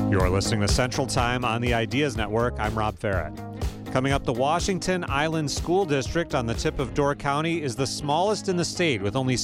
You're listening to Central Time on the Ideas Network. I'm Rob Farrett. Coming up, the Washington Island School District on the tip of Door County is the smallest in the state, with only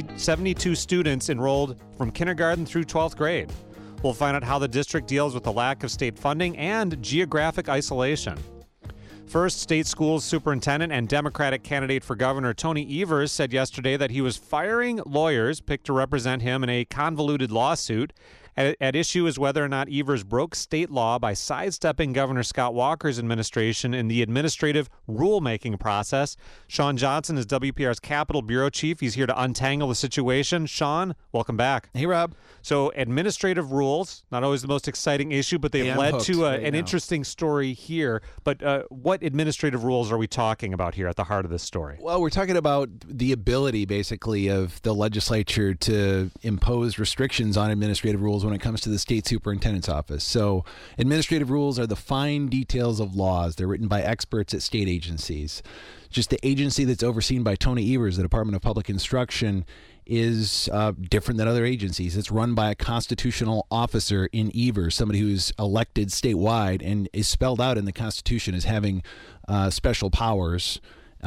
72 students enrolled from kindergarten through 12th grade. We'll find out how the district deals with the lack of state funding and geographic isolation. First, state schools superintendent and Democratic candidate for governor Tony Evers said yesterday that he was firing lawyers picked to represent him in a convoluted lawsuit. At issue is whether or not Evers broke state law by sidestepping Governor Scott Walker's administration in the administrative rulemaking process. Sean Johnson is WPR's Capitol Bureau Chief. He's here to untangle the situation. Sean, welcome back. Hey, Rob. So administrative rules, not always the most exciting issue, but they've led to an interesting story here. But what administrative rules are we talking about here at the heart of this story? Well, we're talking about the ability, basically, of the legislature to impose restrictions on administrative rules when it comes to the state superintendent's office. So administrative rules are the fine details of laws. They're written by experts at state agencies. Just the agency that's overseen by Tony Evers, the Department of Public Instruction, is different than other agencies. It's run by a constitutional officer in Evers, somebody who's elected statewide and is spelled out in the Constitution as having special powers.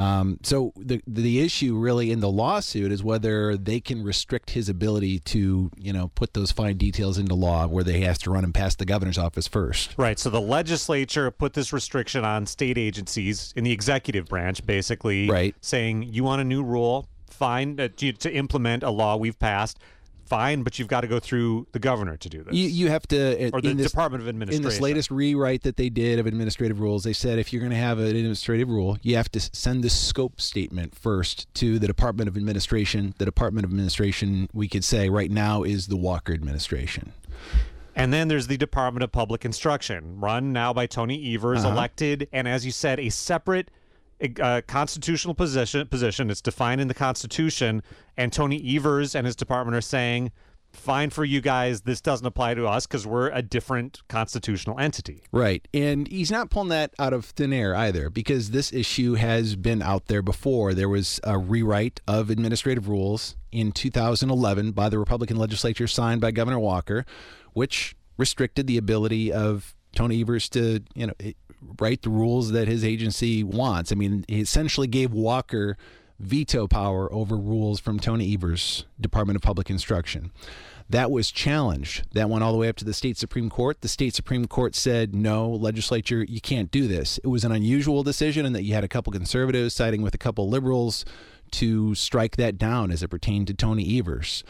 So the issue really in the lawsuit is whether they can restrict his ability to, put those fine details into law where they has to run and pass the governor's office first. Right. So the legislature put this restriction on state agencies in the executive branch, basically, right, saying you want a new rule, fine, to implement a law we've passed. Fine, but you've got to go through the governor to do this. You have to, or the Department of Administration. In this latest rewrite that they did of administrative rules, they said if you're going to have an administrative rule, you have to send the scope statement first to the Department of Administration. The Department of Administration, we could say right now, is the Walker administration. And then there's the Department of Public Instruction, run now by Tony Evers, elected, and as you said, a separate constitutional position. It's defined in the Constitution, and Tony Evers and his department are saying, fine for you guys, this doesn't apply to us because we're a different constitutional entity. Right, and he's not pulling that out of thin air either, because this issue has been out there before. There was a rewrite of administrative rules in 2011 by the Republican legislature, signed by Governor Walker, which restricted the ability of Tony Evers to, write the rules that his agency wants. I mean, he essentially gave Walker veto power over rules from Tony Evers' Department of Public Instruction. That was challenged. That went all the way up to the state Supreme Court. The state Supreme Court said, no, legislature, you can't do this. It was an unusual decision in that you had a couple conservatives siding with a couple liberals to strike that down as it pertained to Tony Evers.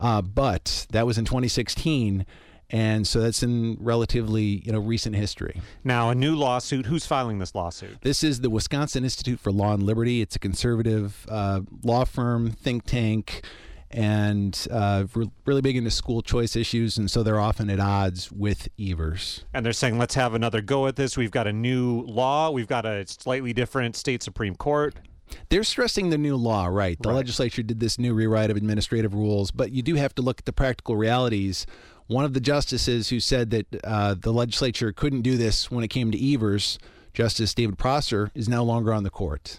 But that was in 2016. And so that's in relatively, recent history. Now, a new lawsuit. Who's filing this lawsuit? This is the Wisconsin Institute for Law and Liberty. It's a conservative law firm, think tank, and really big into school choice issues. And so they're often at odds with Evers. And they're saying, let's have another go at this. We've got a new law. We've got a slightly different state Supreme Court. They're stressing the new law, right? The legislature did this new rewrite of administrative rules, but you do have to look at the practical realities. One of the justices who said that the legislature couldn't do this when it came to Evers, Justice David Prosser, is no longer on the court.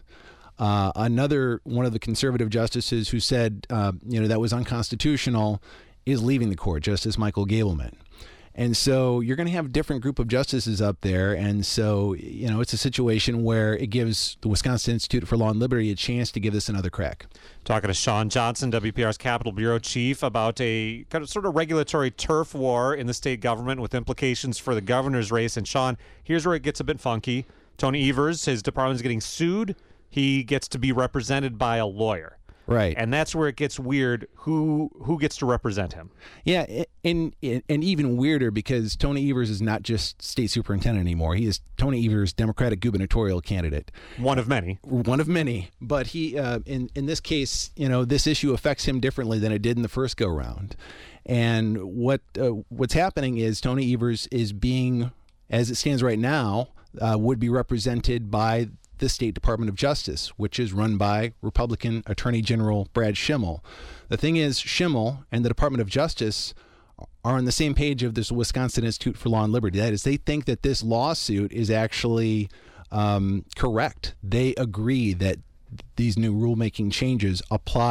Another one of the conservative justices who said that was unconstitutional is leaving the court, Justice Michael Gableman. And so you're going to have a different group of justices up there. And so, it's a situation where it gives the Wisconsin Institute for Law and Liberty a chance to give this another crack. Talking to Sean Johnson, WPR's Capitol Bureau Chief, about a kind of sort of regulatory turf war in the state government with implications for the governor's race. And Sean, here's where it gets a bit funky. Tony Evers, his department is getting sued. He gets to be represented by a lawyer. Right. And that's where it gets weird. Who gets to represent him? Yeah, and even weirder because Tony Evers is not just state superintendent anymore. He is Tony Evers, Democratic gubernatorial candidate. One of many. One of many. But he, in this case, this issue affects him differently than it did in the first go-round. And what's happening is Tony Evers is being, as it stands right now, would be represented by the State Department of Justice, which is run by Republican Attorney General Brad Schimel. The thing is, Schimel and the Department of Justice are on the same page of this Wisconsin Institute for Law and Liberty. That is, they think that this lawsuit is actually correct. They agree that these new rulemaking changes apply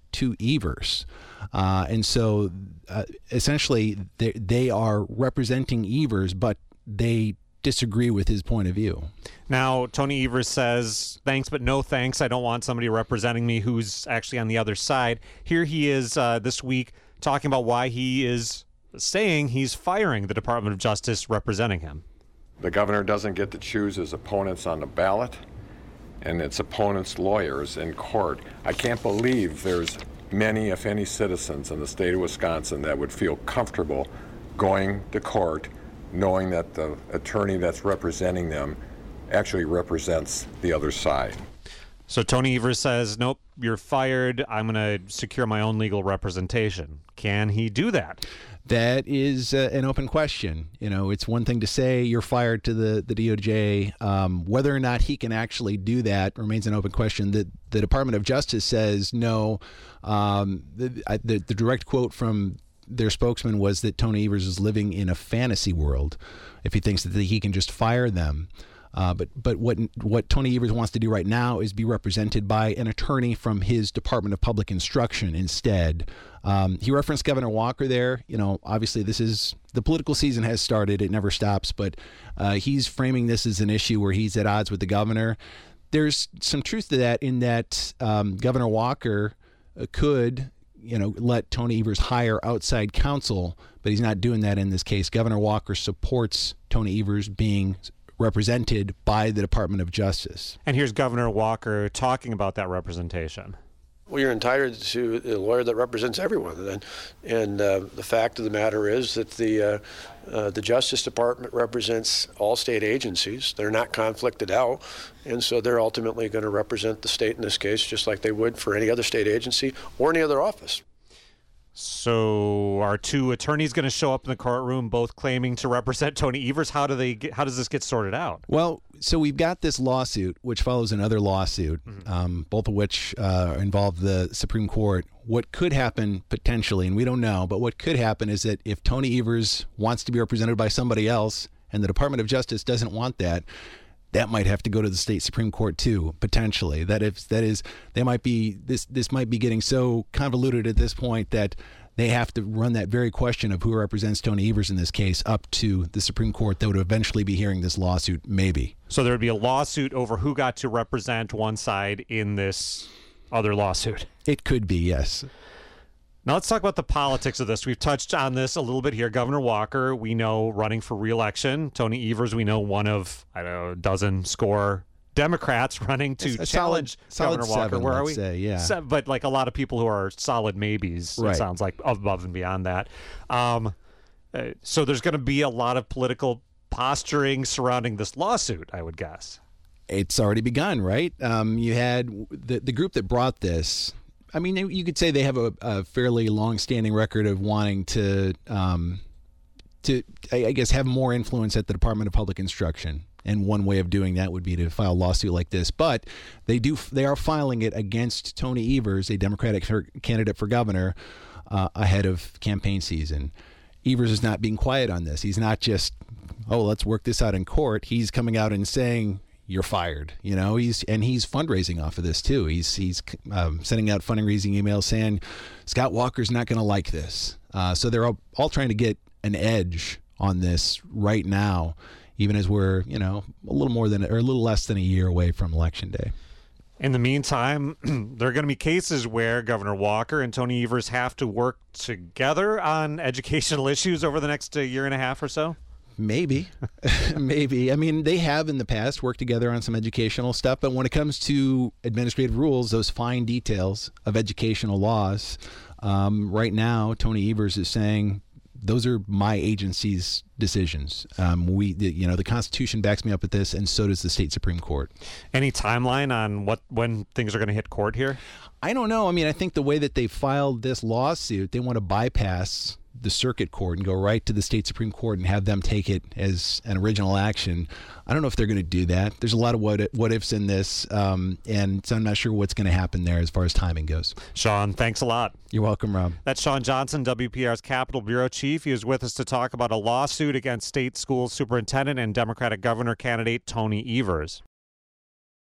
to Evers. And so essentially they are representing Evers, but they disagree with his point of view. Now, Tony Evers says, thanks, but no thanks. I don't want somebody representing me who's actually on the other side. Here he is this week talking about why he is saying he's firing the Department of Justice representing him. The governor doesn't get to choose his opponents on the ballot and its opponents' lawyers in court. I can't believe there's many, if any, citizens in the state of Wisconsin that would feel comfortable going to court knowing that the attorney that's representing them actually represents the other side. So Tony Evers says, nope, you're fired. I'm going to secure my own legal representation. Can he do that? That is an open question. You know, it's one thing to say you're fired to the DOJ. Whether or not he can actually do that remains an open question. The Department of Justice says no. The direct quote from their spokesman was that Tony Evers is living in a fantasy world if he thinks that he can just fire them. But what Tony Evers wants to do right now is be represented by an attorney from his Department of Public Instruction instead. He referenced Governor Walker there. You know, obviously the political season has started. It never stops. But he's framing this as an issue where he's at odds with the governor. There's some truth to that in that Governor Walker could, let Tony Evers hire outside counsel, but he's not doing that in this case. Governor Walker supports Tony Evers being represented by the Department of Justice. And here's Governor Walker talking about that representation. Well, you're entitled to a lawyer that represents everyone, and the fact of the matter is that the Justice Department represents all state agencies. They're not conflicted out, and so they're ultimately going to represent the state in this case, just like they would for any other state agency or any other office. So are two attorneys going to show up in the courtroom both claiming to represent Tony Evers? How does this get sorted out? Well, so we've got this lawsuit, which follows another lawsuit, both of which involve the Supreme Court. What could happen potentially, and we don't know, but what could happen is that if Tony Evers wants to be represented by somebody else and the Department of Justice doesn't want that, that might have to go to the state Supreme Court too, potentially. This might be getting so convoluted at this point that they have to run that very question of who represents Tony Evers in this case up to the Supreme Court that would eventually be hearing this lawsuit, maybe. So there would be a lawsuit over who got to represent one side in this other lawsuit. It could be, yes. Now let's talk about the politics of this. We've touched on this a little bit here. Governor Walker, we know, running for re-election. Tony Evers, we know, one of, a dozen score Democrats running to challenge Governor Walker. Seven, where are we? Say, yeah. But like a lot of people who are solid maybes, right. It sounds like, above and beyond that. So there's going to be a lot of political posturing surrounding this lawsuit, I would guess. It's already begun, right? You had the group that brought this. I mean, you could say they have a fairly long-standing record of wanting to I guess, have more influence at the Department of Public Instruction. And one way of doing that would be to file a lawsuit like this. But they are filing it against Tony Evers, a Democratic candidate for governor, ahead of campaign season. Evers is not being quiet on this. He's not just, let's work this out in court. He's coming out and saying, you're fired. He's fundraising off of this too. He's sending out fundraising emails saying Scott Walker's not going to like this. So they're all trying to get an edge on this right now, even as we're a little less than a year away from Election Day. In the meantime, there are going to be cases where Governor Walker and Tony Evers have to work together on educational issues over the next year and a half or so. Maybe. Maybe. I mean, they have in the past worked together on some educational stuff, but when it comes to administrative rules, those fine details of educational laws, right now, Tony Evers is saying, those are my agency's decisions. The Constitution backs me up at this, and so does the state Supreme Court. Any timeline on when things are going to hit court here? I don't know. I mean, I think the way that they filed this lawsuit, they want to bypass the circuit court and go right to the state Supreme Court and have them take it as an original action. I don't know if they're going to do that. There's a lot of what ifs in this, and so I'm not sure what's going to happen there as far as timing goes. Sean, thanks a lot. You're welcome, Rob. That's Sean Johnson, WPR's Capitol Bureau Chief. He was with us to talk about a lawsuit against state school superintendent and Democratic governor candidate Tony Evers.